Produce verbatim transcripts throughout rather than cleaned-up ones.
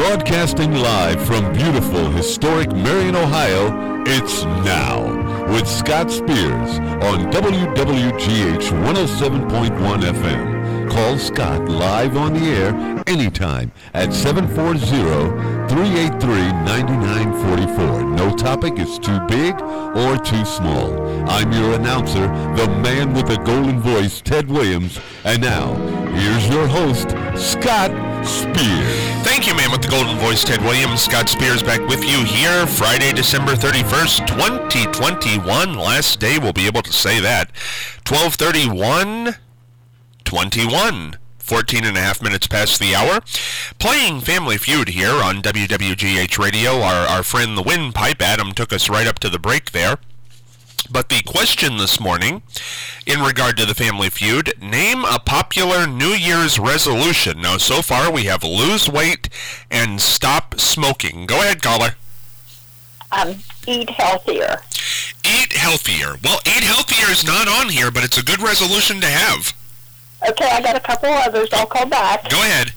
Broadcasting live from beautiful, historic Marion, Ohio, it's Now with Scott Spears on W W G H one oh seven point one F M. Call Scott live on the air anytime at seven four zero, three eight three, nine nine four four. No topic is too big or too small. I'm your announcer, the man with the golden voice, Ted Williams. And now, here's your host, Scott Spears. Thank you, man with the golden voice, Ted Williams. Scott Spears back with you here, Friday, December thirty-first, twenty twenty-one. Last day, we'll be able to say that. twelve thirty-one twenty-one. fourteen and a half minutes past the hour. Playing Family Feud here on W W G H Radio. Our, our friend the Windpipe, Adam, took us right up to the break there. But the question this morning, in regard to the Family Feud, name a popular New Year's resolution. Now, so far, we have lose weight and stop smoking. Go ahead, caller. Um, eat healthier. Eat healthier. Well, eat healthier is not on here, but it's a good resolution to have. Okay, I got a couple others. I'll call back. Go ahead.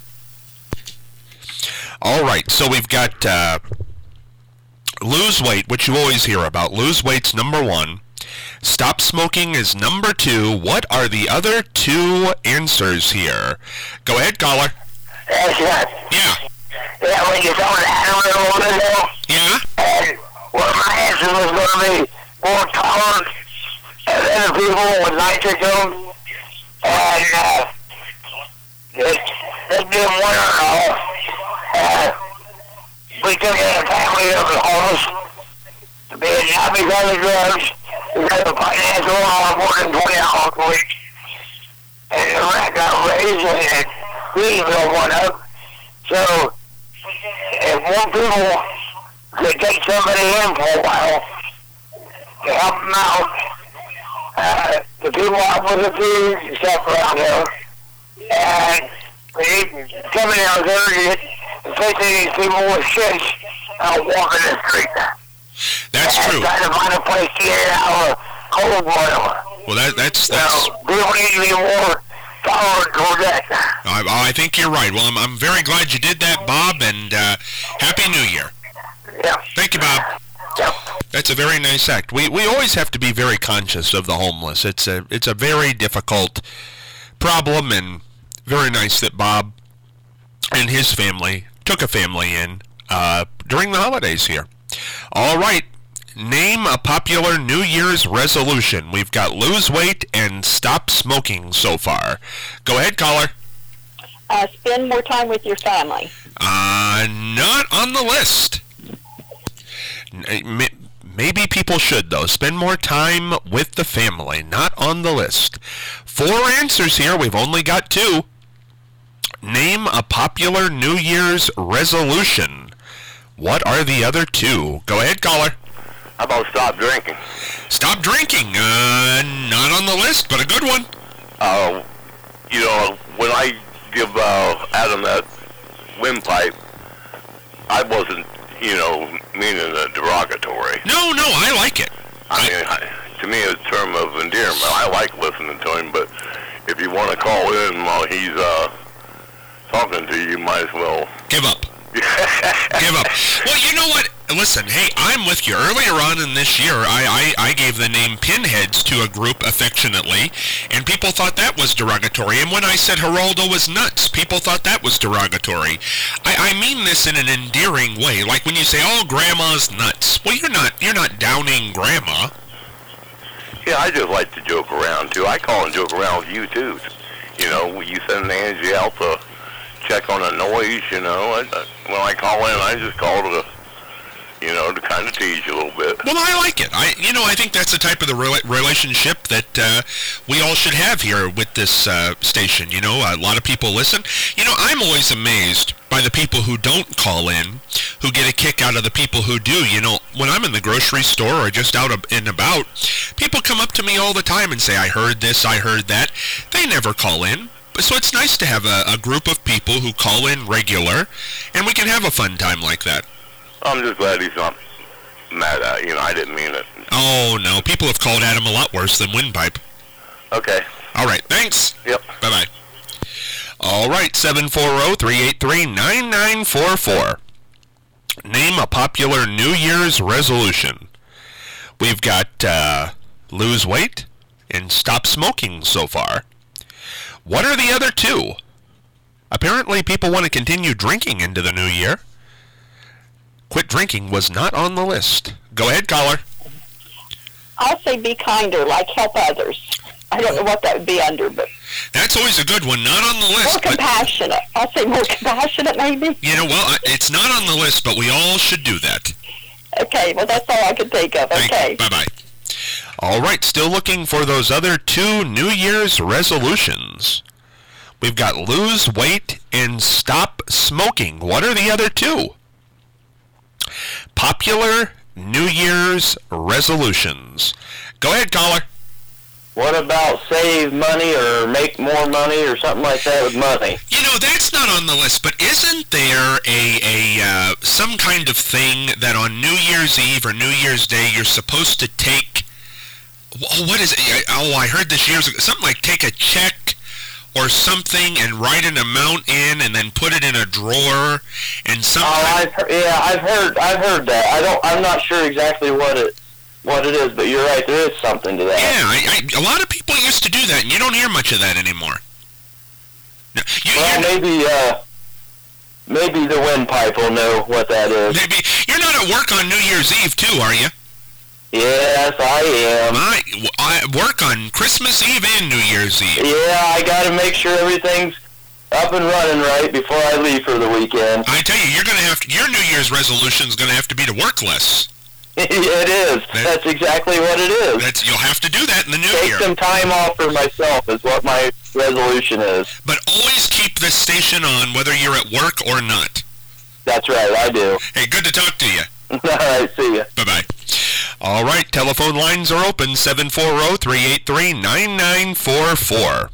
All right, so we've got uh, lose weight, which you always hear about. Lose weight's number one. Stop smoking is number two. What are the other two answers here? Go ahead, caller. That's right. Yeah. Yeah, when you told Adam a woman there, Yeah? and well, my answer was going to be more tolerant of other people with nitrogen, and uh, just, just being one or all. Uh, we took in a family that was homeless, being not because of drugs, because of financial law, more than twenty hours a week. And the rent got raised, and we built one up. So, if more people could take somebody in for a while to help them out, uh, the people out with the food and stuff around here, and they coming out there, especially these people with kids out walking the street. That's and true. trying to find a place to get out of cold boil. Well, that, that's... that's So, people need to be more tolerant toward that. I, I think you're right. Well, I'm, I'm very glad you did that, Bob, and uh, Happy New Year. Yeah. Thank you, Bob. Yep. That's a very nice act. We we always have to be very conscious of the homeless. It's a it's a very difficult problem, and very nice that Bob and his family took a family in uh, during the holidays here. All right, name a popular New Year's resolution. We've got lose weight and stop smoking so far. Go ahead, caller. Uh, spend more time with your family. Uh, not on the list. Maybe people should, though. Spend more time with the family. Not on the list. Four answers here. We've only got two. Name a popular New Year's resolution. What are the other two? Go ahead, caller. How about stop drinking? Stop drinking. Uh, not on the list, but a good one. Uh, you know, when I give uh, Adam that windpipe, I wasn't, you know, meaning a derogatory. No, no, I like it. I mean, I, to me, it's a term of endearment. I like listening to him, but if you want to call in while he's uh, talking to you, you might as well Give up. Give up. Well, you know what? Listen, hey, I'm with you. Earlier on in this year, I, I, I gave the name Pinheads to a group affectionately, and people thought that was derogatory. And when I said Geraldo was nuts, people thought that was derogatory. I, I mean this in an endearing way. Like when you say, oh, Grandma's nuts. Well, you're not you're not downing Grandma. Yeah, I just like to joke around, too. I call and joke around with you, too. You know, you send Angie out to check on a noise, you know. I, I, when I call in, I just call to, you know, to kind of tease you a little bit. Well, I like it. I, you know, I think that's the type of the rela- relationship that uh, we all should have here with this uh, station. You know, a lot of people listen. You know, I'm always amazed by the people who don't call in, who get a kick out of the people who do. You know, when I'm in the grocery store or just out and about, people come up to me all the time and say, I heard this, I heard that. They never call in. So it's nice to have a, a group of people who call in regular, and we can have a fun time like that. I'm just glad he's not mad at you. You know, I didn't mean it. Oh, no. People have called Adam a lot worse than Windpipe. Okay. All right. Thanks. Yep. Bye-bye. All right, seven four zero, three eight three, nine nine four four. Name a popular New Year's resolution. We've got uh, lose weight and stop smoking so far. What are the other two? Apparently people want to continue drinking into the new year. Quit drinking was not on the list. Go ahead, caller. I'll say be kinder, like help others. I don't know what that would be under, but That's always a good one. Not on the list. more but, compassionate. I'll say more compassionate, maybe. you know, well, it's not on the list, but we all should do that. Okay, well, that's all I could think of. Thank Okay. you. Bye-bye. All right, still looking for those other two New Year's resolutions. We've got lose weight and stop smoking. What are the other two? Popular New Year's resolutions. Go ahead, caller. What about save money or make more money or something like that with money? You know, that's not on the list, but isn't there a, a uh, some kind of thing that on New Year's Eve or New Year's Day you're supposed to take, wh- what is it? Oh, I heard this years ago. Something like take a check or something and write an amount in and then put it in a drawer and Oh, something. I've heard, yeah, I've heard, I've heard that. I don't, I'm not sure exactly what it, what it is, but you're right. There is something to that. Yeah, I, I, a lot of people used to do that, and you don't hear much of that anymore. No, you, Well, you're, maybe, uh, maybe the windpipe will know what that is. maybe you're not at work on New Year's Eve too, are you? Yes, I am. I, I work on Christmas Eve and New Year's Eve. Yeah, I got to make sure everything's up and running right before I leave for the weekend. I tell you, you're gonna have to, your New Year's resolution is gonna have to be to work less. It is. That's exactly what it is. That's you'll have to do that in the new Take year. some time off for myself is what my resolution is. But always keep this station on, whether you're at work or not. That's right, I do. Hey, good to talk to you. All right, see ya. Bye bye. All right, telephone lines are open. seven four zero, three eight three, nine nine four four.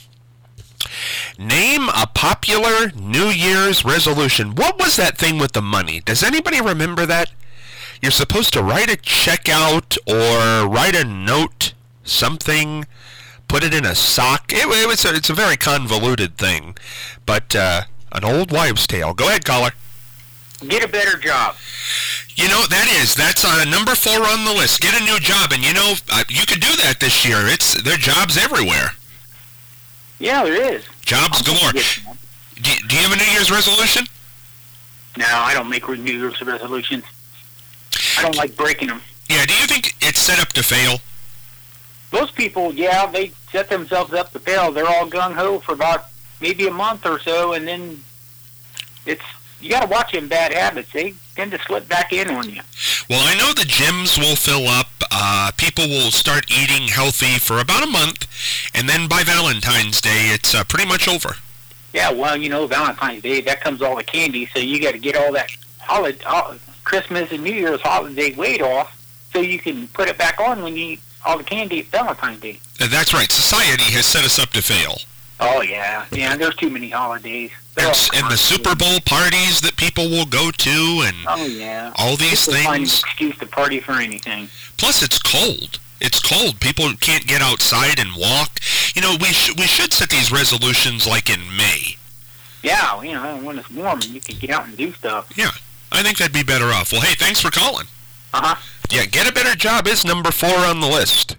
Name a popular New Year's resolution. What was that thing with the money? Does anybody remember that? You're supposed to write a check out or write a note, something, put it in a sock. It, it was a, it's a very convoluted thing, but uh, an old wives' tale. Go ahead, caller. Get a better job. You know, that is, that's uh, number four on the list. Get a new job, and you know, uh, you could do that this year. It's there are jobs everywhere. Yeah, there is. Jobs galore. Do, do you have a New Year's resolution? No, I don't make New Year's resolutions. I don't like breaking them. Yeah, do you think it's set up to fail? Most people, yeah, they set themselves up to fail. They're all gung-ho for about maybe a month or so, and then it's, you got to watch them bad habits. They tend to slip back in on you. Well, I know the gyms will fill up. Uh, people will start eating healthy for about a month, and then by Valentine's Day, it's uh, pretty much over. Yeah, well, you know, Valentine's Day, that comes all the candy, so you got to get all that holiday, all, Christmas and New Year's holiday weight off so you can put it back on when you eat all the candy at Valentine's Day. Uh, that's right. Society has set us up to fail. Oh, yeah. Yeah, there's too many holidays. They're And, all s- and the commercial. Super Bowl parties that people will go to, and Oh, yeah. all these People find an things. excuse to party for anything. Plus, it's cold. It's cold. People can't get outside and walk. You know, we sh- we should set these resolutions like in May. Yeah, you know, when it's warm, you can get out and do stuff. Yeah, I think that'd be better off. Well, hey, thanks for calling. Uh-huh. Yeah, get a better job is number four on the list.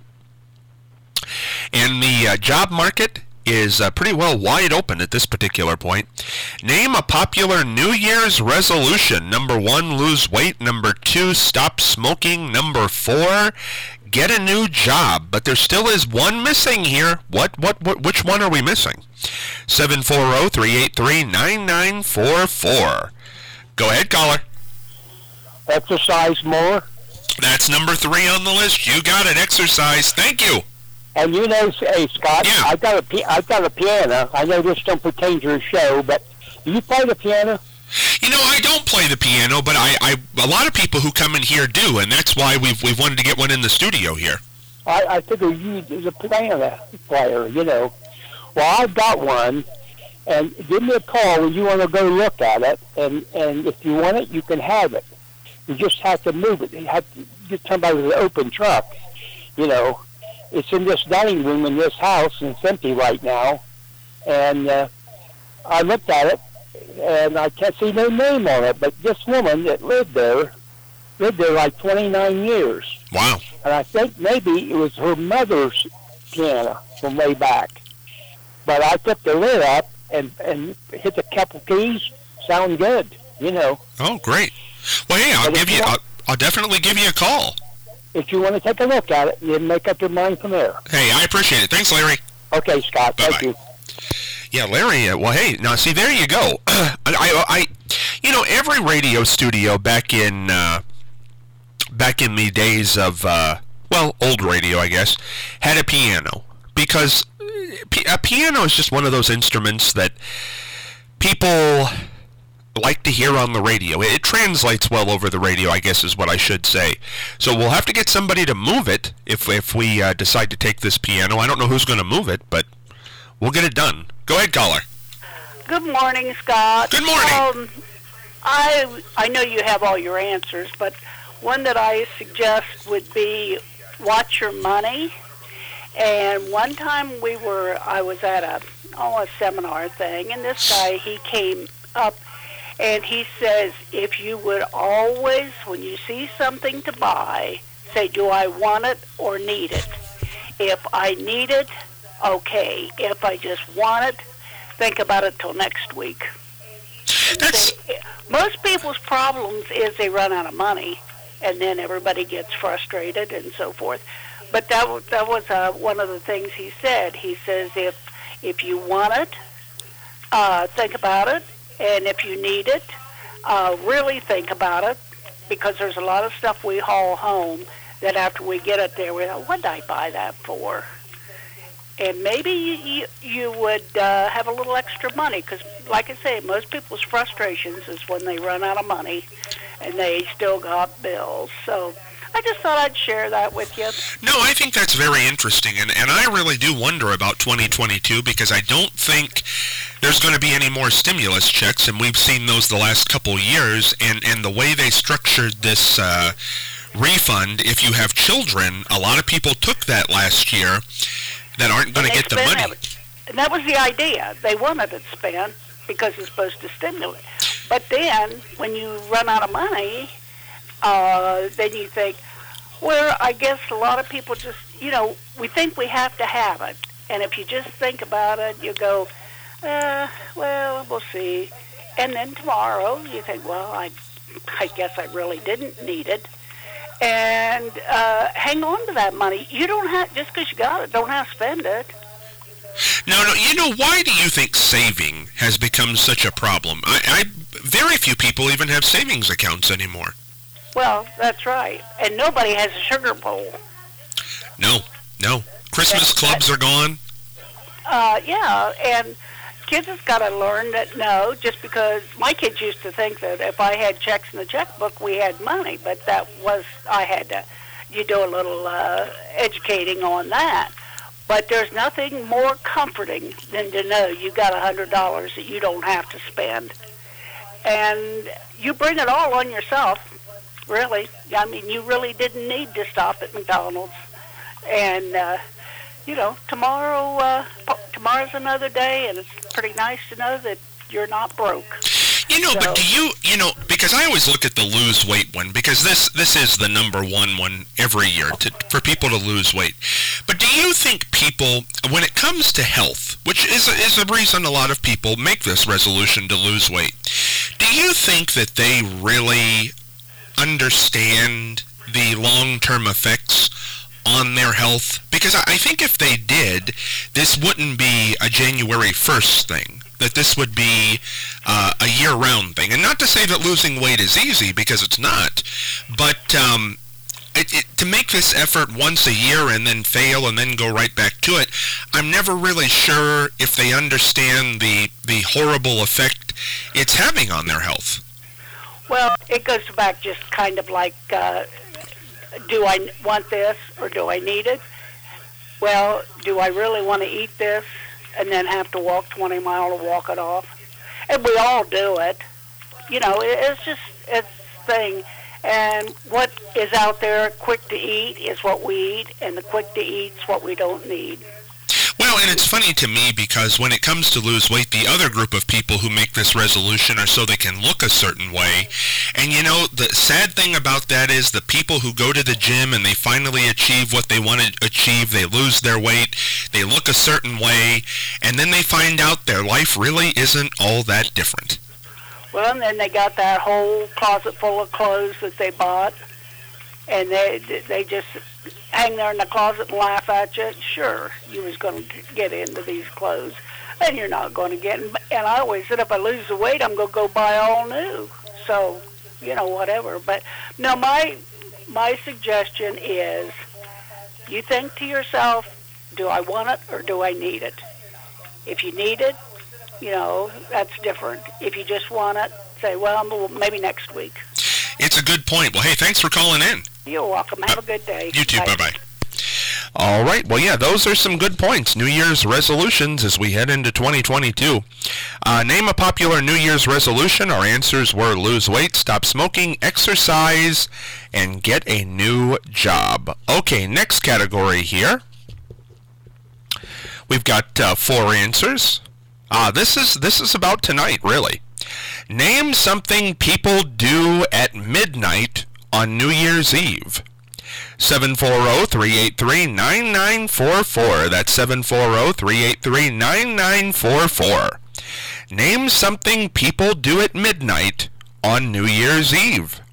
And the uh, job market is uh, pretty well wide open at this particular point. Name a popular New Year's resolution. Number one, lose weight. Number two, stop smoking. Number four, get a new job. But there still is one missing here. What, what, what, which one are we missing? seven four zero, three eight three, nine nine four four. Go ahead, caller. Exercise more. That's number three on the list. You got it. Exercise. Thank you. And you know, hey Scott, Yeah. I got a pi- I got a piano. I know this don't pertain to your show, but do you play the piano? You know, I don't play the piano, but I, I a lot of people who come in here do, and that's why we've we've wanted to get one in the studio here. I, I figure you as a piano player, you know. Well, I've got one, and give me a call when you want to go look at it, and, and if you want it, you can have it. You just have to move it. You have to get somebody with an open truck, you know. It's in this dining room in this house, and it's empty right now. And uh, I looked at it, and I can't see no name on it, but this woman that lived there, lived there like twenty-nine years. Wow. And I think maybe it was her mother's piano from way back. But I took the lid up and, and hit a couple keys. Sound good, you know. Oh, great. Well, hey, I'll But if give you, you I'll, want- I'll definitely give you a call. If you want to take a look at it, you make up your mind from there. Hey, I appreciate it. Thanks, Larry. Okay, Scott. Bye-bye. Thank you. Yeah, Larry, uh, well, hey, now, see, there you go. I, I, I, you know, every radio studio back in, uh, back in the days of, uh, well, old radio, I guess, had a piano. Because a piano is just one of those instruments that people like to hear on the radio. It translates well over the radio, I guess is what I should say. So we'll have to get somebody to move it if if we uh, decide to take this piano. I don't know who's going to move it, but we'll get it done. Go ahead, caller. Good morning, Scott. Good morning. Um, I I know you have all your answers, but one that I suggest would be watch your money. And one time we were, I was at a oh a seminar thing, and this guy, he came up and he says, if you would always, when you see something to buy, say, do I want it or need it? If I need it, okay. If I just want it, think about it till next week. That's They- most people's problems is they run out of money, and then everybody gets frustrated and so forth. But that was, that was uh, one of the things he said. He says if if you want it, uh, think about it, and if you need it, uh, really think about it, because there's a lot of stuff we haul home that after we get it there, we go, what did I buy that for? And maybe you, you, you would uh, have a little extra money, because, like I say, most people's frustrations is when they run out of money and they still got bills. So I just thought I'd share that with you. No, I think that's very interesting, and, and I really do wonder about twenty twenty-two, because I don't think there's going to be any more stimulus checks, and we've seen those the last couple years, and, and the way they structured this uh, refund, if you have children, a lot of people took that last year that aren't going to And get the they spent money. it. And that was the idea. They wanted it spent because it's supposed to stimulate. But then, when you run out of money, uh, then you think, well, I guess a lot of people just, you know, we think we have to have it. And if you just think about it, you go, uh, well, we'll see. And then tomorrow, you think, well, I, I guess I really didn't need it. And uh, hang on to that money. You don't have, just because you got it, don't have to spend it. No, no, you know, why do you think saving has become such a problem? I, I very few people even have savings accounts anymore. Well, that's right. And nobody has a sugar bowl. No, no. Christmas clubs are gone. Uh, yeah, and kids have got to learn that, no, just because my kids used to think that if I had checks in the checkbook, we had money, but that was, I had to, you do a little uh, educating on that. But there's nothing more comforting than to know you got one hundred dollars that you don't have to spend. And you bring it all on yourself, really. I mean, you really didn't need to stop at McDonald's. And, uh, you know, tomorrow, uh, tomorrow's another day, and it's pretty nice to know that you're not broke. You know, So- but do you, you know, because I always look at the lose weight one, because this this is the number one one every year to, for people to lose weight. But do you think people, when it comes to health, which is a, is a reason a lot of people make this resolution to lose weight, do you think that they really understand the long-term effects on their health? Because I I think if they did, this wouldn't be a January first thing, that this would be uh, a year-round thing. And not to say that losing weight is easy, because it's not, but um, it, it, to make this effort once a year and then fail and then go right back to it, I'm never really sure if they understand the, the horrible effect it's having on their health. Well, it goes back just kind of like, uh, do I want this or do I need it? Well, do I really want to eat this and then have to walk twenty miles to walk it off? And we all do it. You know, it, it's just, it's a thing. And what is out there quick to eat is what we eat, and the quick to eat is what we don't need. Well, Well, and it's funny to me because when it comes to lose weight, the other group of people who make this resolution are so they can look a certain way. And, you know, the sad thing about that is the people who go to the gym and they finally achieve what they want to achieve, they lose their weight, they look a certain way, and then they find out their life really isn't all that different. Well, and then they got that whole closet full of clothes that they bought, and they they just hang there in the closet and laugh at you. Sure, you was going to get into these clothes, and you're not going to get. And I always said, if I lose the weight, I'm going to go buy all new. So, you know, whatever. But no, my my suggestion is, you think to yourself, do I want it or do I need it? If you need it, you know, that's different. If you just want it, say, well, maybe next week. It's a good point. Well, hey, thanks for calling in. You're welcome. Have uh, a good day. You too. Bye. Bye-bye. All right. Well, yeah, those are some good points. New Year's resolutions as we head into twenty twenty-two. Uh, name a popular New Year's resolution. Our answers were lose weight, stop smoking, exercise, and get a new job. Okay, next category here. We've got uh, four answers. Uh, this is this is about tonight, really. Name something people do at midnight on New Year's Eve. seven four zero, three eight three, nine nine four four. That's seven four zero, three eight three, nine nine four four. Name something people do at midnight on New Year's Eve.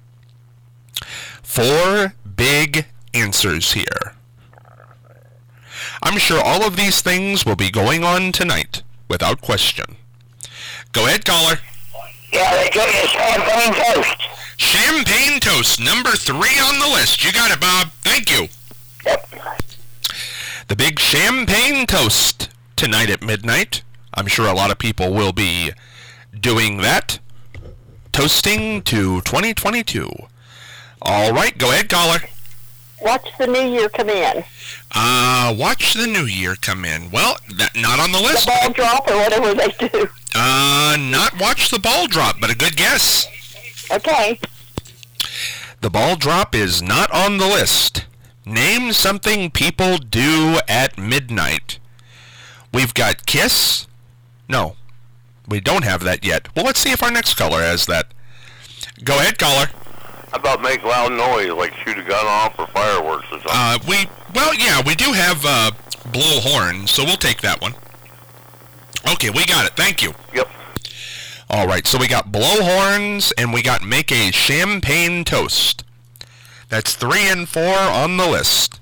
Four big answers here. I'm sure all of these things will be going on tonight, without question. Go ahead, caller. Yeah, they give you champagne toast. Champagne toast, number three on the list. You got it, Bob. Thank you. Yep. The big champagne toast tonight at midnight. I'm sure a lot of people will be doing that. Toasting to twenty twenty-two. All right, go ahead, caller. Watch the new year come in. Uh, watch the new year come in. Well, that, not on the list. The ball drop or whatever they do. Uh, not watch the ball drop, but a good guess. Okay. The ball drop is not on the list. Name something people do at midnight. We've got kiss. No, we don't have that yet. Well, let's see if our next caller has that. Go ahead, caller. How about make loud noise, like shoot a gun off or fireworks or something? Uh, we, well, yeah, we do have uh, blow horns, so we'll take that one. Okay, we got it. Thank you. Yep. All right, so we got blow horns, and we got make a champagne toast. That's three and four on the list.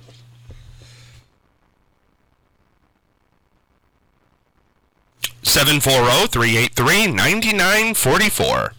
seven four zero, three eight three, nine nine four four.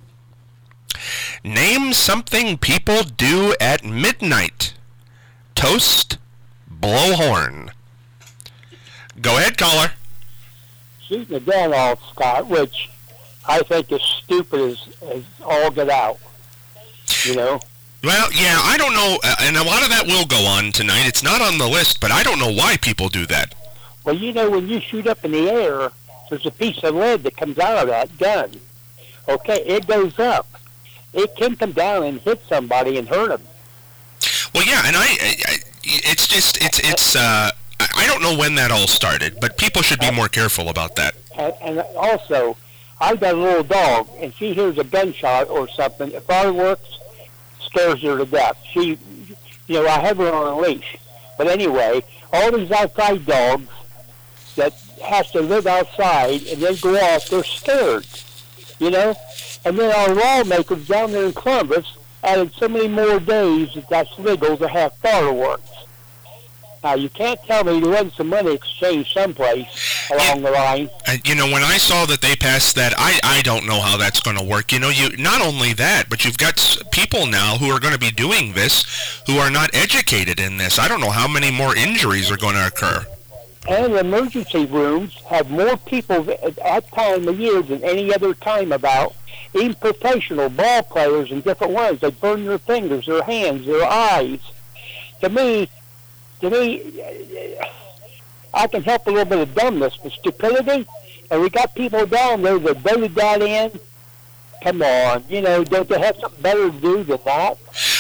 Name something people do at midnight. Toast, blow horn. Go ahead, caller. Shooting the gun off, Scott, which I think is stupid as, as all get out. You know? Well, yeah, I don't know, uh, and a lot of that will go on tonight. It's not on the list, but I don't know why people do that. Well, you know, when you shoot up in the air, there's a piece of lead that comes out of that gun. Okay, it goes up. It can come down and hit somebody and hurt them. Well, yeah, and I, I, I it's just, it's, it's, uh, I don't know when that all started, but people should be more careful about that. And, and also, I've got a little dog, and she hears a gunshot or something. If fireworks, scares her to death. She, you know, I have her on a leash. But anyway, all these outside dogs that has to live outside and then go off, they're scared, you know? And then our lawmakers down there in Columbus added so many more days that that's legal to have fireworks. Now, you can't tell me there wasn't some money exchanged someplace along the line. Uh, you know, when I saw that they passed that, I, I don't know how that's going to work. You know, you not only that, but you've got people now who are going to be doing this who are not educated in this. I don't know how many more injuries are going to occur. And emergency rooms have more people at that time of year than any other time about. Even professional ball players in different ways. They burn their fingers, their hands, their eyes. To me, to me, I can help a little bit of dumbness, but stupidity, and we got people down there that voted that in. Come on, you know, don't they have something better to do than that?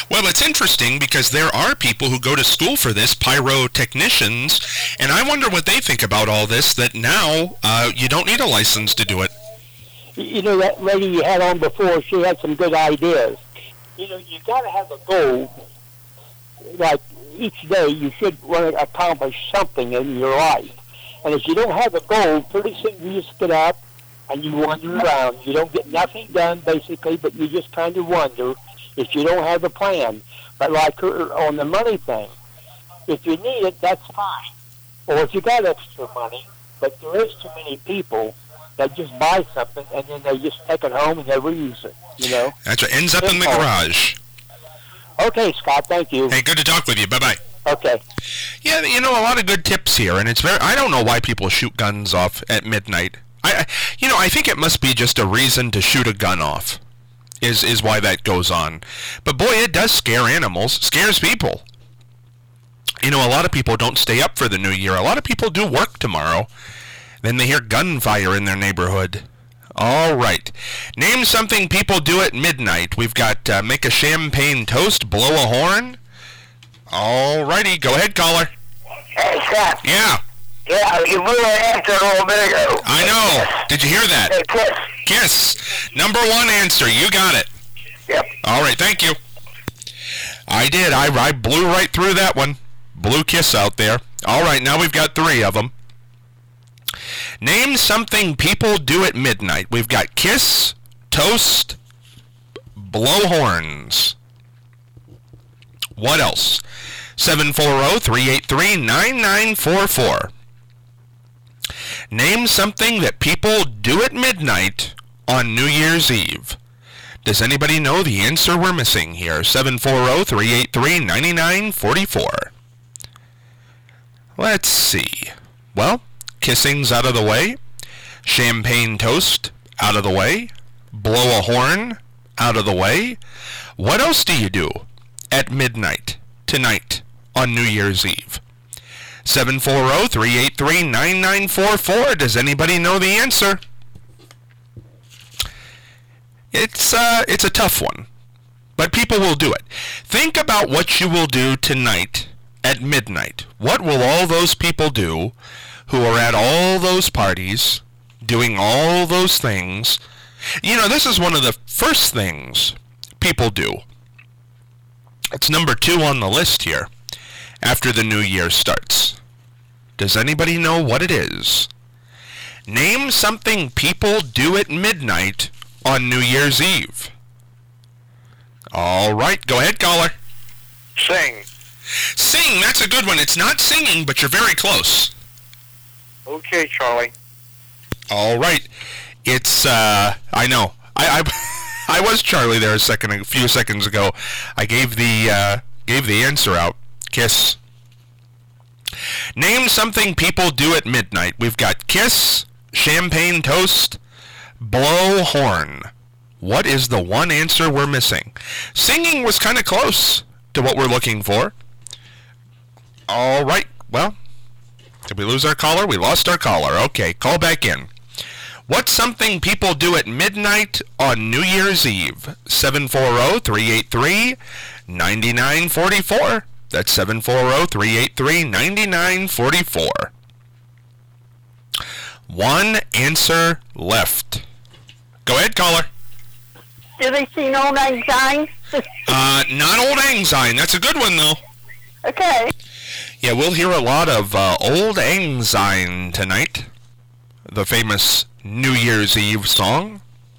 Well, it's interesting because there are people who go to school for this, pyrotechnicians, and I wonder what they think about all this, that now uh, you don't need a license to do it. You know, that lady you had on before, she had some good ideas. You know, you got to have a goal. Like, each day you should want to accomplish something in your life. And if you don't have a goal, pretty soon you just get up and you wander around. You don't get nothing done, basically, but you just kind of wonder if you don't have a plan. But like on the money thing, if you need it, that's fine. Or if you got extra money, but there is too many people that just buy something and then they just take it home and never use it, you know? That's what ends up in the garage. Okay, Scott, thank you. Hey, good to talk with you. Bye-bye. Okay. Yeah, you know, a lot of good tips here, and it's very, I don't know why people shoot guns off at midnight. I, I you know, I think it must be just a reason to shoot a gun off, is, is why that goes on. But boy, it does scare animals, scares people. You know, a lot of people don't stay up for the new year. A lot of people do work tomorrow. Then they hear gunfire in their neighborhood. All right. Name something people do at midnight. We've got uh, make a champagne toast, blow a horn. All righty. Go ahead, caller. Hey, Scott. Yeah. Yeah, you blew an answer a little bit ago. I know. Did you hear that? Hey, Kiss. Kiss. Number one answer. You got it. Yep. All right. Thank you. I did. I, I blew right through that one. Blew Kiss out there. All right. Now we've got three of them. Name something people do at midnight. We've got kiss, toast, blow horns. What else? seven four zero, three eight three, nine nine four four. Name something that people do at midnight on New Year's Eve. Does anybody know the answer we're missing here? seven four zero, three eight three, nine nine four four. Let's see. Well, kissing's out of the way. Champagne toast, out of the way. Blow a horn, out of the way. What else do you do at midnight tonight on New Year's Eve? seven four zero, three eight three, nine nine four four. Does anybody know the answer? It's, uh, it's a tough one, but people will do it. Think about what you will do tonight at midnight. What will all those people do who are at all those parties, doing all those things? You know, this is one of the first things people do. It's number two on the list here, after the new year starts. Does anybody know what it is? Name something people do at midnight on New Year's Eve. All right, go ahead, caller. Sing. Sing, that's a good one. It's not singing, but you're very close. Okay, Charlie. All right. It's, uh, I know. I, I, I was Charlie there a second, a few seconds ago. I gave the, uh, gave the answer out. Kiss. Name something people do at midnight. We've got kiss, champagne toast, blow horn. What is the one answer we're missing? Singing was kind of close to what we're looking for. All right. Well, did we lose our caller? We lost our caller. Okay, call back in. What's something people do at midnight on New Year's Eve? seven four zero, three eight three, nine nine four four. That's seven four zero, three eight three, nine nine four four. One answer left. Go ahead, caller. Do they sing Old Lang Syne? uh, not Old Lang Syne. That's a good one, though. Okay. Yeah, we'll hear a lot of uh, Old Lang Syne tonight. The famous New Year's Eve song.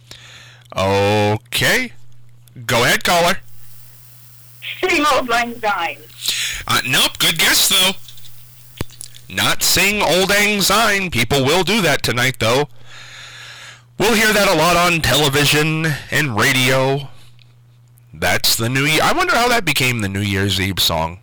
Okay. Go ahead, caller. Sing Old Lang Syne. Uh, nope, good guess, though. Not sing Old Lang Syne. People will do that tonight, though. We'll hear that a lot on television and radio. That's the New Year. I wonder how that became the New Year's Eve song.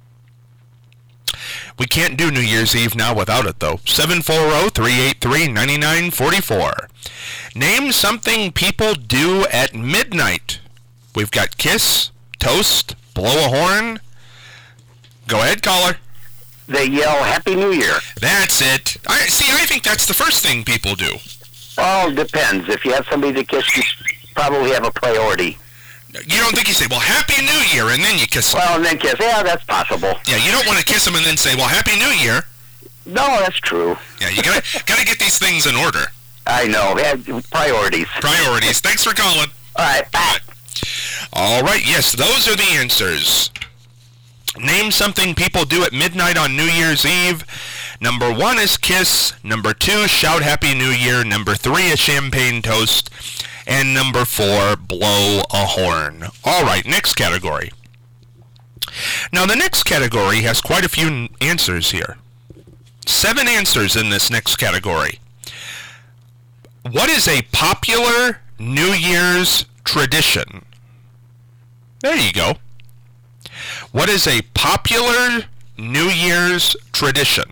We can't do New Year's Eve now without it, though. seven four zero, three eight three, nine nine four four. Name something people do at midnight. We've got kiss, toast, blow a horn. Go ahead, caller. They yell Happy New Year. That's it. I see, I think that's the first thing people do. Well, it depends. If you have somebody to kiss, you probably have a priority. You don't think you say, well, Happy New Year, and then you kiss them. Well, and then kiss. Yeah, that's possible. Yeah, you don't want to kiss them and then say, well, Happy New Year. No, that's true. Yeah, you gotta gotta get these things in order. I know. Yeah, priorities. Priorities. Thanks for calling. All right, bye. All right, yes, those are the answers. Name something people do at midnight on New Year's Eve. Number one is kiss. Number two, shout Happy New Year. Number three, a champagne toast. And number four, blow a horn. All right, next category. Now, the next category has quite a few n- answers here. Seven answers in this next category. What is a popular New Year's tradition? There you go. What is a popular New Year's tradition?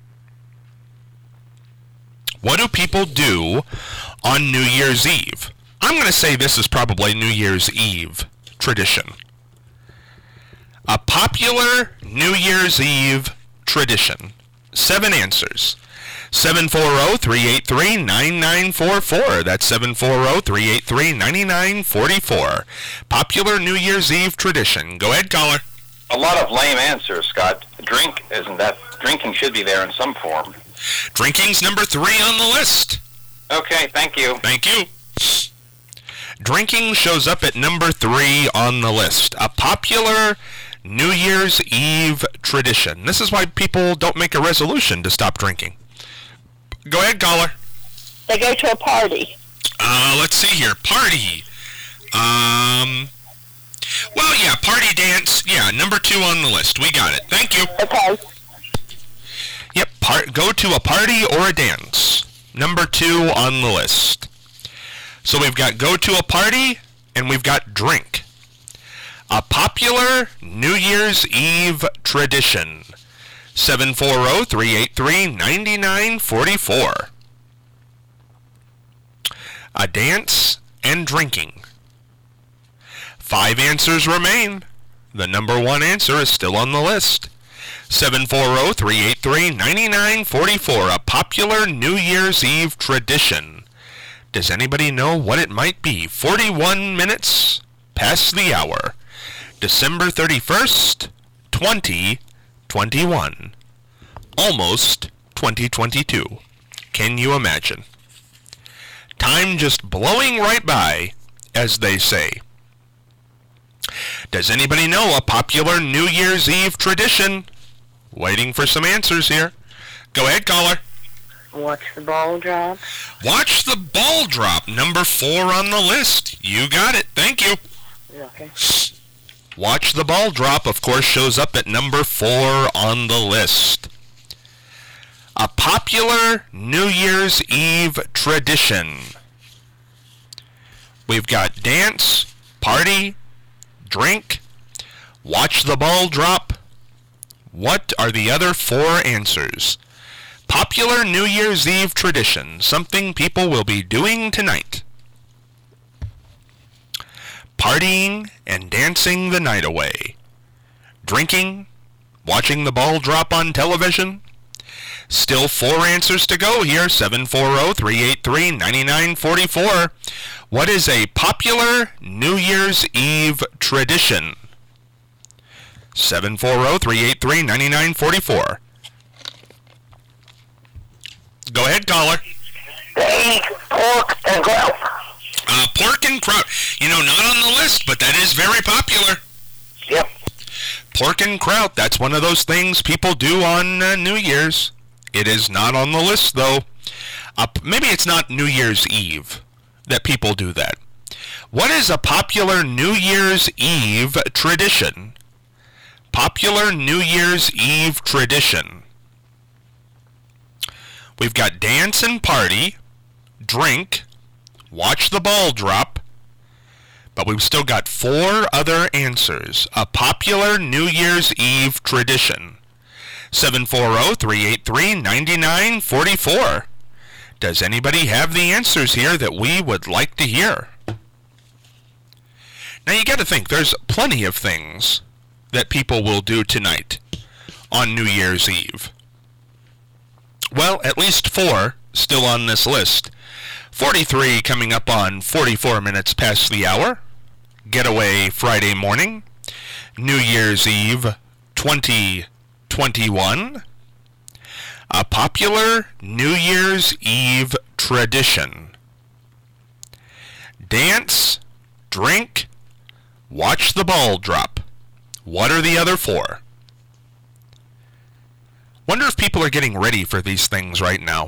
What do people do on New Year's Eve? I'm going to say this is probably New Year's Eve tradition. A popular New Year's Eve tradition. Seven answers. seven four zero, three eight three, nine nine four four. That's seven four zero, three eight three, nine nine four four. Popular New Year's Eve tradition. Go ahead, caller. A lot of lame answers, Scott. Drink isn't that drinking should be there in some form. Drinking's number three on the list. Okay, thank you. Thank you. Drinking shows up at number three on the list. A popular New Year's Eve tradition. This is why people don't make a resolution to stop drinking. Go ahead, caller. They go to a party. Uh, let's see here. Party. Um, well, yeah, party dance. Yeah, number two on the list. We got it. Thank you. Okay. Yep, par- go to a party or a dance. Number two on the list. So we've got go to a party, and we've got drink. A popular New Year's Eve tradition. seven four zero, three eight three, nine nine four four. A dance and drinking. Five answers remain. The number one answer is still on the list. seven four zero, three eight three, nine nine four four. A popular New Year's Eve tradition. Does anybody know what it might be? forty-one minutes past the hour. December thirty-first, twenty twenty-one. Almost twenty twenty-two. Can you imagine? Time just blowing right by, as they say. Does anybody know a popular New Year's Eve tradition? Waiting for some answers here. Go ahead, caller. Watch the ball drop. Watch the ball drop. Number four on the list. You got it. Thank you. Okay. Watch the ball drop, of course, shows up at number four on the list. A popular New Year's Eve tradition. We've got dance, party, drink, watch the ball drop. What are the other four answers? Popular New Year's Eve tradition, something people will be doing tonight. Partying and dancing the night away. Drinking, watching the ball drop on television. Still four answers to go here. seven four zero, three eight three, nine nine four four. What is a popular New Year's Eve tradition? seven four zero, three eight three, nine nine four four. Go ahead, caller. They eat pork and grout. Uh, pork and kraut. You know, not on the list, but that is very popular. Yep. Pork and kraut, that's one of those things people do on uh, New Year's. It is not on the list, though. Uh, maybe it's not New Year's Eve that people do that. What is a popular New Year's Eve tradition? Popular New Year's Eve tradition. We've got dance and party, drink, watch the ball drop, but we've still got four other answers. A popular New Year's Eve tradition. seven four zero, three eight three, nine nine four four. Does anybody have the answers here that we would like to hear? Now you got to think, there's plenty of things that people will do tonight on New Year's Eve. Well, at least four still on this list. forty-three coming up on forty-four minutes past the hour. getaway Friday morning, New Year's Eve twenty twenty-one, a popular New Year's Eve tradition. Dance, drink, watch the ball drop. What are the other four? Wonder if people are getting ready for these things right now.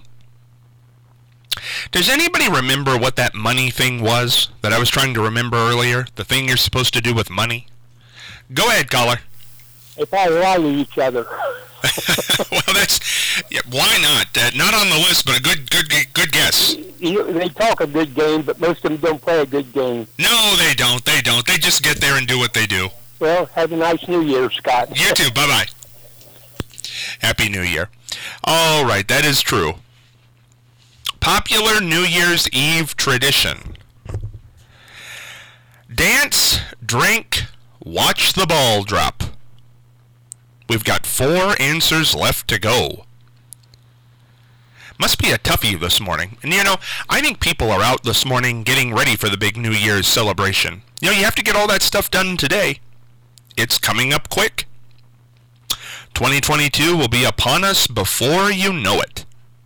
Does anybody remember what that money thing was that I was trying to remember earlier? The thing you're supposed to do with money? Go ahead, caller. They probably lie to each other. Well, that's... Yeah, why not? Uh, not on the list, but a good good, good guess. You, they talk a good game, but most of them don't play a good game. No, they don't. They don't. They just get there and do what they do. Well, have a nice New Year, Scott. You too. Bye-bye. Happy New Year. All right, that is true. Popular New Year's Eve tradition. Dance, drink, watch the ball drop. We've got four answers left to go. Must be a toughie this morning. And you know, I think people are out this morning getting ready for the big New Year's celebration. You know, you have to get all that stuff done today. It's coming up quick. twenty twenty-two will be upon us before you know it.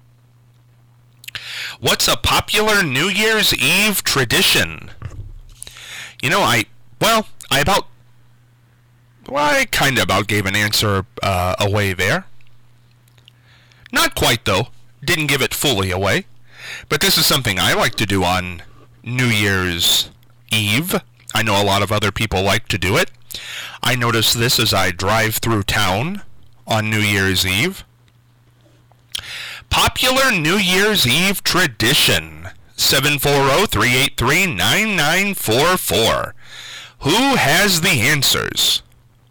What's a popular New Year's Eve tradition? You know, I, well, I about, well, I kind of about gave an answer uh, away there. Not quite, though. Didn't give it fully away. But this is something I like to do on New Year's Eve. I know a lot of other people like to do it. I notice this as I drive through town on New Year's Eve. Popular New Year's Eve tradition. seven four zero, three eight three, nine nine four four. Who has the answers?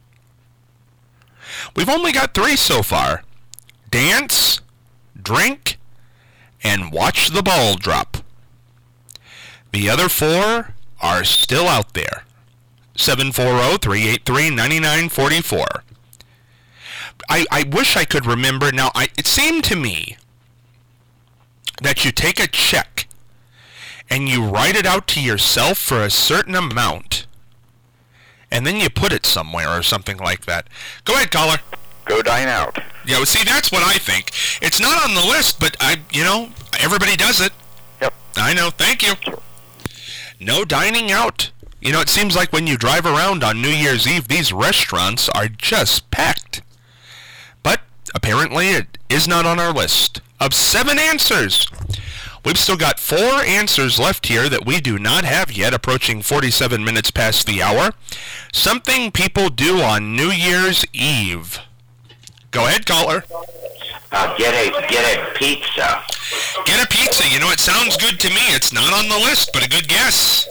We've only got three so far. Dance, drink, and watch the ball drop. The other four are still out there. seven four zero, three eight three, nine nine four four. I, I wish I could remember. Now, I, it seemed to me that you take a check and you write it out to yourself for a certain amount, and then you put it somewhere or something like that. Go ahead, caller. Go dine out. Yeah, well, see, that's what I think. It's not on the list, but, I, you know, everybody does it. Yep. I know. Thank you. No dining out. You know, it seems like when you drive around on New Year's Eve, these restaurants are just packed. But apparently it is not on our list of seven answers. We've still got four answers left here that we do not have yet, approaching forty-seven minutes past the hour. Something people do on New Year's Eve. Go ahead, caller. Uh, get a get a pizza. Get a pizza. You know, it sounds good to me. It's not on the list, but a good guess.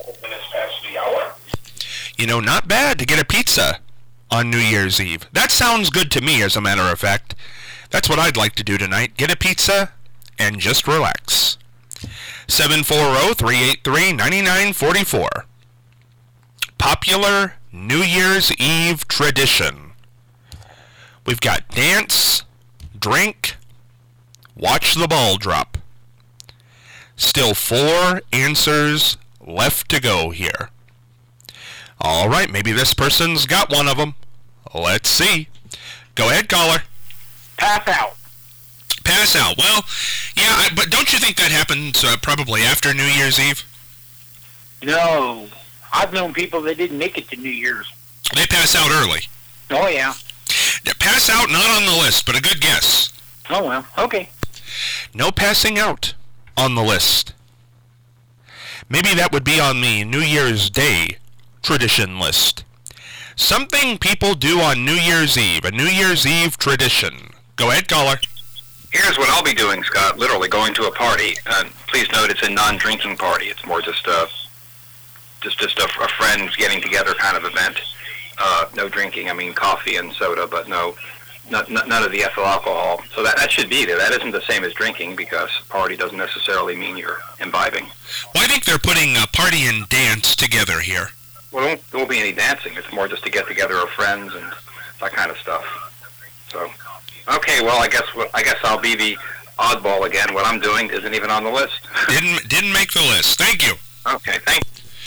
You know, not bad to get a pizza on New Year's Eve. That sounds good to me, as a matter of fact. That's what I'd like to do tonight. Get a pizza and just relax. seven four zero, three eight three, nine nine four four. Popular New Year's Eve tradition. We've got dance, drink, watch the ball drop. Still four answers left to go here. All right, maybe this person's got one of them. Let's see. Go ahead, caller. Pass out. Pass out. Well, yeah, I, but don't you think that happens uh, probably after New Year's Eve? No. I've known people that didn't make it to New Year's. They pass out early. Oh, yeah. Yeah, pass out, not on the list, but a good guess. Oh, well, okay. No passing out on the list. Maybe that would be on the New Year's Day tradition list. Something people do on New Year's Eve, a New Year's Eve tradition. Go ahead, caller. Here's what I'll be doing, Scott. Literally going to a party. Uh, please note it's a non-drinking party. It's more just a just just a, a friends getting together kind of event. Uh, no drinking. I mean coffee and soda, but no, not, not, none of the ethyl alcohol. So that that should be there. That isn't the same as drinking because party doesn't necessarily mean you're imbibing. Well, I think they're putting a party and dance together here. Well, there won't, there won't be any dancing. It's more just to get together of friends and that kind of stuff. So, okay, well, I guess I guess I'll be the oddball again. What I'm doing isn't even on the list. didn't didn't make the list. Thank you. Okay, thank you.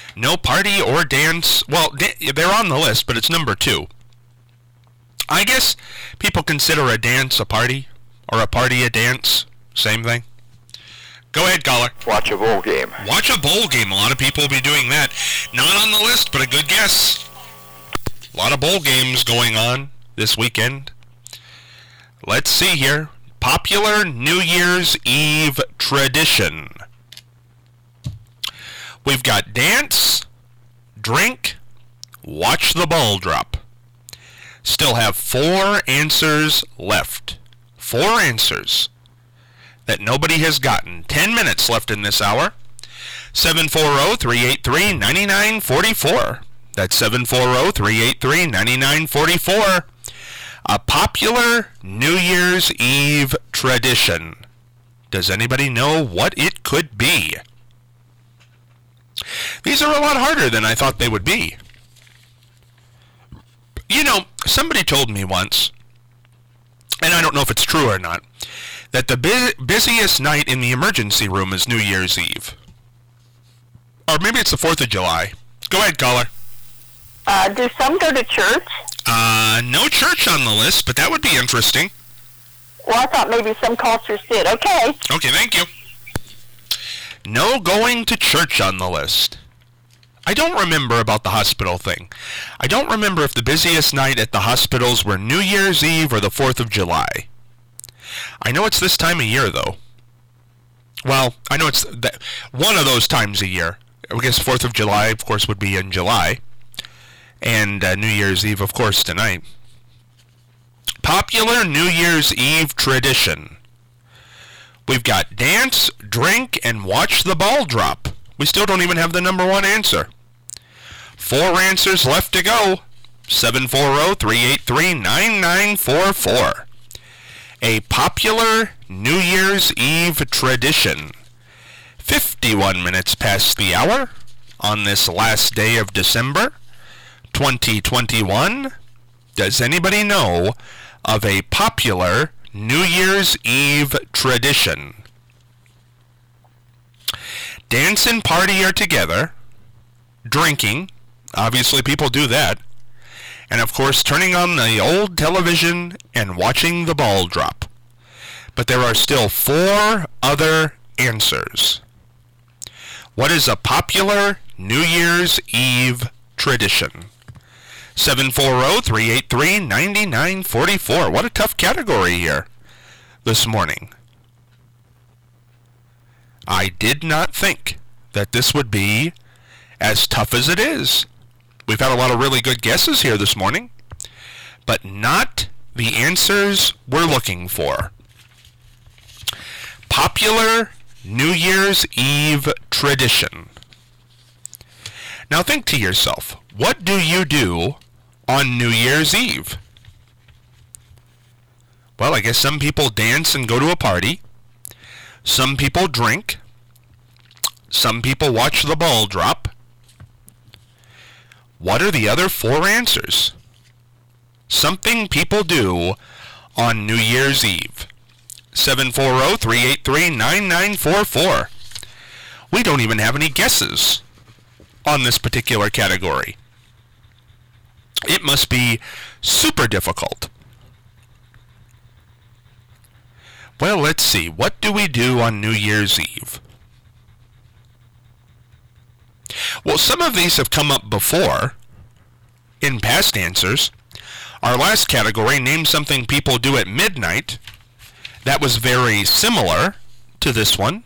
No party or dance. Well, they're on the list, but it's number two. I guess people consider a dance a party, or a party a dance. Same thing. Go ahead, caller. Watch a bowl game. Watch a bowl game. A lot of people will be doing that. Not on the list, but a good guess. A lot of bowl games going on this weekend. Let's see here. Popular New Year's Eve tradition. We've got dance, drink, watch the ball drop. Still have four answers left. Four answers that nobody has gotten. Ten minutes left in this hour. seven four zero, three eight three, nine nine four four. That's seven four zero, three eight three, nine nine four four. A popular New Year's Eve tradition. Does anybody know what it could be? These are a lot harder than I thought they would be. You know, somebody told me once, and I don't know if it's true or not, that the bu- busiest night in the emergency room is New Year's Eve. Or maybe it's the fourth of July. Go ahead, caller. Uh, do some go to church? Uh, no church on the list, but that would be interesting. Well, I thought maybe some cultures did. Okay. Okay, thank you. No going to church on the list. I don't remember about the hospital thing. I don't remember if the busiest night at the hospitals were New Year's Eve or the fourth of July. I know it's this time of year, though. Well, I know it's that one of those times a year. I guess fourth of July, of course, would be in July. And uh, New Year's Eve, of course, tonight. Popular New Year's Eve tradition. We've got dance, drink, and watch the ball drop. We still don't even have the number one answer. Four answers left to go. seven four zero, three eight three, nine nine four four. A popular New Year's Eve tradition. fifty-one minutes past the hour on this last day of December, twenty twenty-one. Does anybody know of a popular New Year's Eve tradition? Dance and party are together. Drinking. Obviously people do that. And of course turning on the old television and watching the ball drop. But there are still four other answers. What is a popular New Year's Eve tradition? seven four zero, three eight three, nine nine four four. What a tough category here this morning. I did not think that this would be as tough as it is. We've had a lot of really good guesses here this morning, but not the answers we're looking for. Popular New Year's Eve tradition. Now think to yourself, what do you do on New Year's Eve? Well, I guess some people dance and go to a party. Some people drink. Some people watch the ball drop. What are the other four answers? Something people do on New Year's Eve. seven four zero, three eight three, nine nine four four. We don't even have any guesses on this particular category. It must be super difficult. Well, let's see. What do we do on New Year's Eve? Well, some of these have come up before in past answers. Our last category, name something people do at midnight. That was very similar to this one.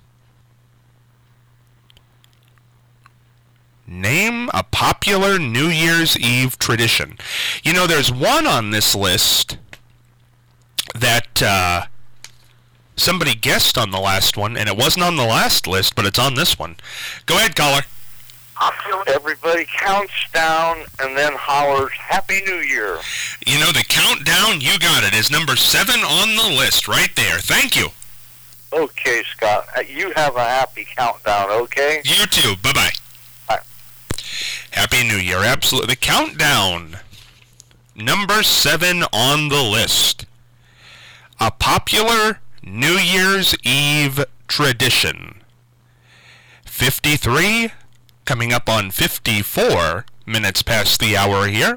Name a popular New Year's Eve tradition. You know, there's one on this list that uh, somebody guessed on the last one, and it wasn't on the last list, but it's on this one. Go ahead, caller. Everybody counts down and then hollers, Happy New Year. You know, the countdown, you got it, is number seven on the list right there. Thank you. Okay, Scott. You have a happy countdown, okay? You too. Bye-bye. Bye. Happy New Year. Absolutely. The countdown. Number seven on the list. A popular New Year's Eve tradition. fifty-three, coming up on fifty-four minutes past the hour here.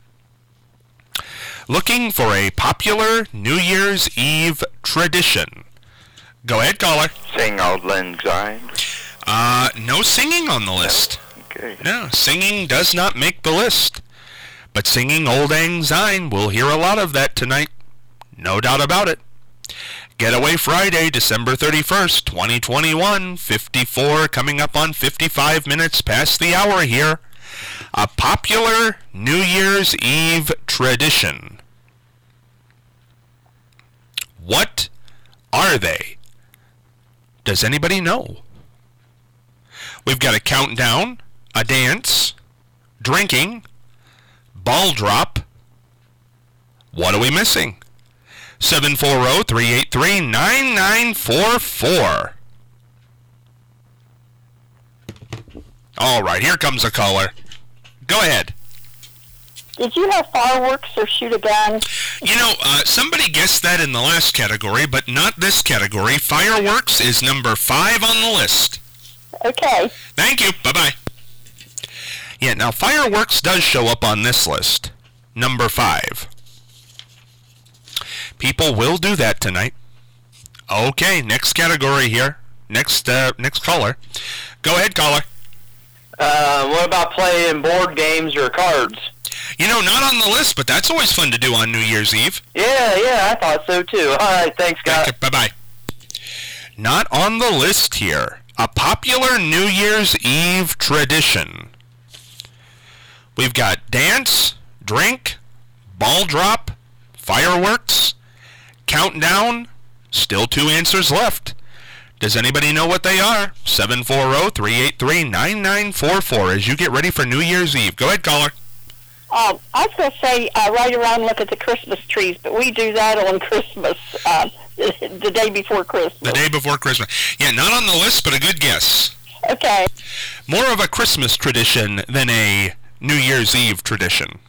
Looking for a popular New Year's Eve tradition. Go ahead, caller. Sing Auld Lang Syne. Uh, no singing on the list. Okay. No, singing does not make the list. But singing Auld Lang Syne, we'll hear a lot of that tonight. No doubt about it. Getaway Friday, December thirty-first, twenty twenty-one, fifty-four, coming up on fifty-five minutes past the hour here. A popular New Year's Eve tradition. What are they? Does anybody know? We've got a countdown, a dance, drinking, ball drop. What are we missing? seven four zero, three eight three, nine nine four four. All right, here comes a caller. Go ahead. Did you have fireworks or shoot a gun? You know, uh, somebody guessed that in the last category, but not this category. Fireworks is number five on the list. Okay. Thank you. Bye-bye. Yeah, now fireworks does show up on this list. Number five. People will do that tonight. Okay, next category here. Next, uh, next caller. Go ahead, caller. Uh, what about playing board games or cards? You know, not on the list, but that's always fun to do on New Year's Eve. Yeah, yeah, I thought so too. All right, thanks, Scott. Thank you. Bye-bye. Not on the list here. A popular New Year's Eve tradition. We've got dance, drink, ball drop, fireworks, countdown. Still two answers left. Does anybody know what they are? seven four zero, three eight three, nine nine four four as you get ready for New Year's Eve. Go ahead, caller. Um, I was going to say uh, ride around and look at the Christmas trees, but we do that on Christmas, uh, the day before Christmas. The day before Christmas. Yeah, not on the list, but a good guess. Okay. More of a Christmas tradition than a New Year's Eve tradition.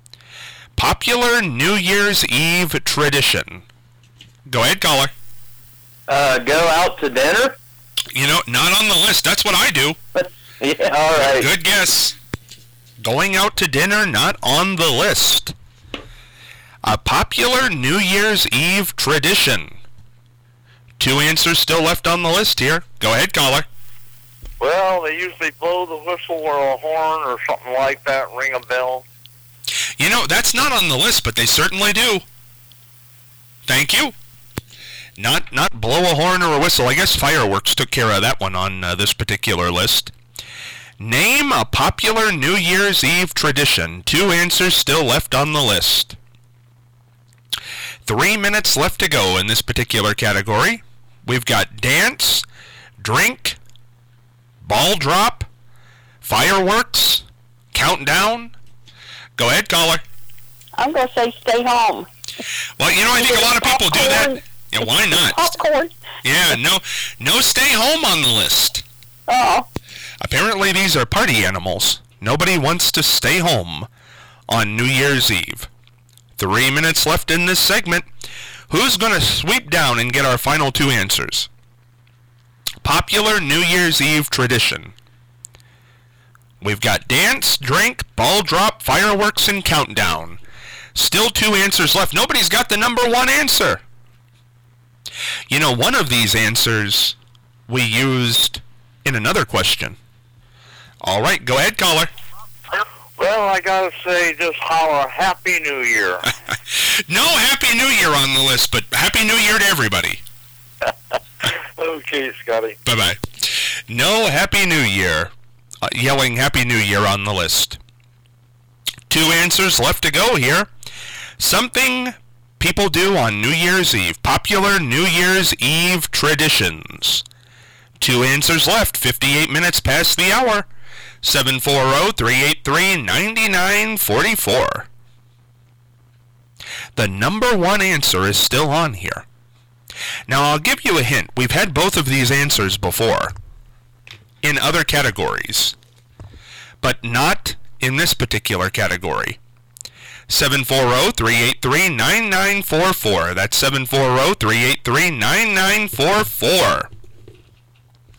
Popular New Year's Eve tradition. Go ahead, caller. Uh, go out to dinner? You know, not on the list. That's what I do. Yeah, all right. Good guess. Going out to dinner, not on the list. A popular New Year's Eve tradition. Two answers still left on the list here. Go ahead, caller. Well, they usually blow the whistle or a horn or something like that, ring a bell. You know, that's not on the list, but they certainly do. Thank you. Not not blow a horn or a whistle. I guess fireworks took care of that one on uh, this particular list. Name a popular New Year's Eve tradition. Two answers still left on the list. Three minutes left to go in this particular category. We've got dance, drink, ball drop, fireworks, countdown. Go ahead, caller. I'm going to say stay home. Well, you know, I think a lot of people do that. Yeah, why not? Popcorn. Yeah, no, no stay home on the list. Oh. Apparently these are party animals. Nobody wants to stay home on New Year's Eve. Three minutes left in this segment. Who's going to sweep down and get our final two answers? Popular New Year's Eve tradition. We've got dance, drink, ball drop, fireworks, and countdown. Still two answers left. Nobody's got the number one answer. You know, one of these answers we used in another question. All right, go ahead, caller. Well, I gotta say, just holler Happy New Year. No Happy New Year on the list, but Happy New Year to everybody. Okay, Scotty. Bye-bye. No Happy New Year. Uh, yelling Happy New Year on the list. Two answers left to go here. Something people do on New Year's Eve. Popular New Year's Eve traditions. Two answers left. fifty-eight minutes past the hour. seven four zero, three eight three, nine nine four four. The number one answer is still on here. Now, I'll give you a hint. We've had both of these answers before in other categories, but not in this particular category. seven four zero, three eight three, nine nine four four. That's seven four zero, three eight three, nine nine four four.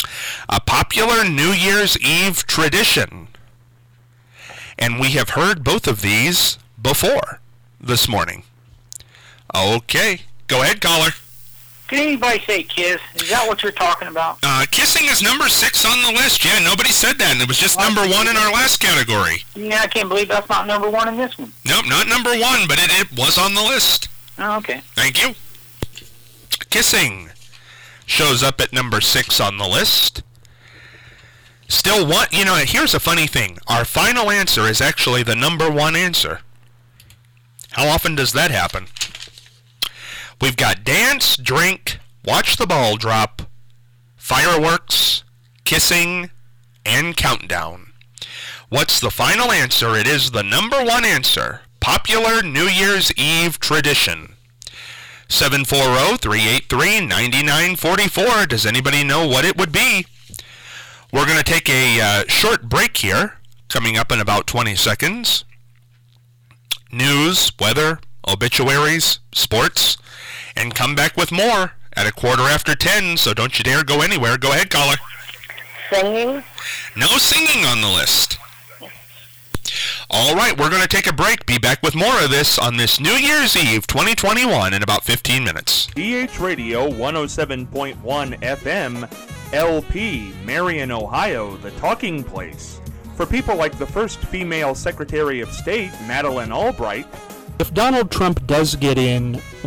A popular New Year's Eve tradition. And we have heard both of these before this morning. Okay, go ahead, caller. Can anybody say kiss? Is that what you're talking about? Uh, kissing is number six on the list. Yeah, nobody said that, and it was just number one in our last category. Yeah, I can't believe that's not number one in this one. Nope, not number one, but it, it was on the list. Oh, okay. Thank you. Kissing shows up at number six on the list. Still one, you know, here's a funny thing. Our final answer is actually the number one answer. How often does that happen? We've got dance, drink, watch the ball drop, fireworks, kissing, and countdown. What's the final answer? It is the number one answer. Popular New Year's Eve tradition. seven four zero, three eight three, nine nine four four. Does anybody know what it would be? We're going to take a uh, short break here, coming up in about twenty seconds. News, weather, obituaries, sports, and come back with more at a quarter after ten, so don't you dare go anywhere. Go ahead, caller. Singing? No singing on the list. All right, we're going to take a break. Be back with more of this on this New Year's Eve twenty twenty-one in about fifteen minutes. D H Radio one oh seven point one F M, L P, Marion, Ohio, the talking place. For people like the first female Secretary of State, Madeleine Albright. If Donald Trump does get in,